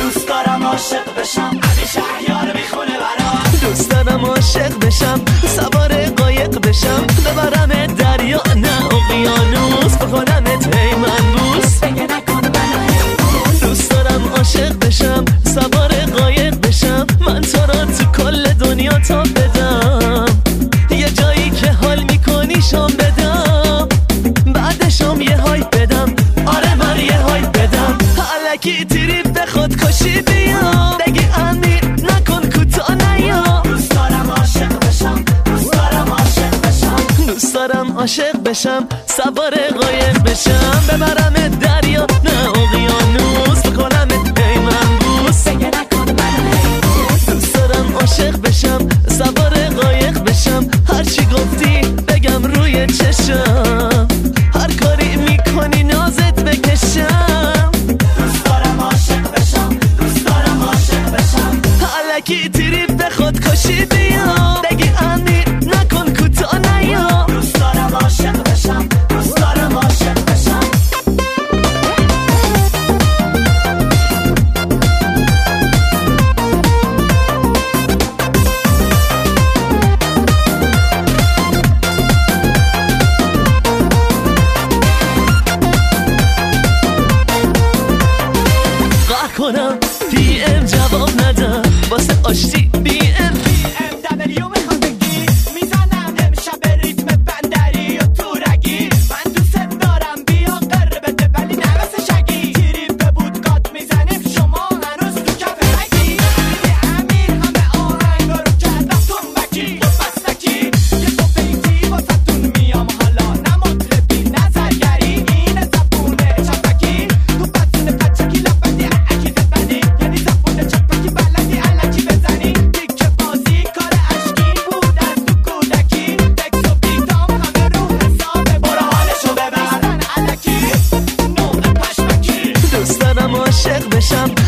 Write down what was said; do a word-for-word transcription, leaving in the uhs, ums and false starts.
دوست دارم عاشق بشم، همیشه احیار میخونه برام. دوست دارم عاشق بشم، سوار قایق بشم، ببرم دریا نه اقیانوس، بکنمت هیمن بوس، بگه نکن منو حیوان. دوست دارم عاشق بشم، سوار قایق بشم، من تو را تو کل دنیا تا بدم، یه جایی که حال میکنی شام بدم، بعد شام یه های بدم، آره من یه های بدم، الکی تریپ به خودکشی بیام، بگی امیر نکن کوتا نیا. دوست دارم عاشق بشم، دوست دارم عاشق بشم، دوست دارم عاشق بشم، سوار قایق بشم، ببرم دریا نه اقیانوس، بکنم هیمن بوس، بگه نکن منو حیوان. دوست دارم عاشق بشم، سوار قایق بشم، هرچی گفتی بگم روی چشم، هر کاری میکنی نازت بکشم. دوست دارم عاشق بشم، دوست دارم عاشق بشم، الکی تریپ به خودکشی بیام، بگی امیر نکن کوتا نیا. دوست دارم عاشق بشم، دوست دارم عاشق بشم. قهر کنم پی ام جواب ندم، واسه آشتی بی ام بی ام دبلیو میخوام بگی، میزنم امشب ریتم بندری و تورگی، من دوست دارم بیا قره بده ولی نه مثل شگی، تیریم به بودگات میزنیم شما هنوز تو کف رگی، دیدی امیر همه آهنگا رو کردم تنبکی و بستکی، یه تو بیتی واسهتون میام حالا، نه مطربی نه زرگری، این زبونه چپکی تو بدون پچکی لبندی اکی زبندی، یعنی زبونه چپکی بلدی علکی بزنی، دیگه بازی کار اشکی بود از تو کودکی، تکس و بیتام همه رو حسابه، برو حالشو ببر علکی نوع پشمکی. دوست دارم عاشق بشم،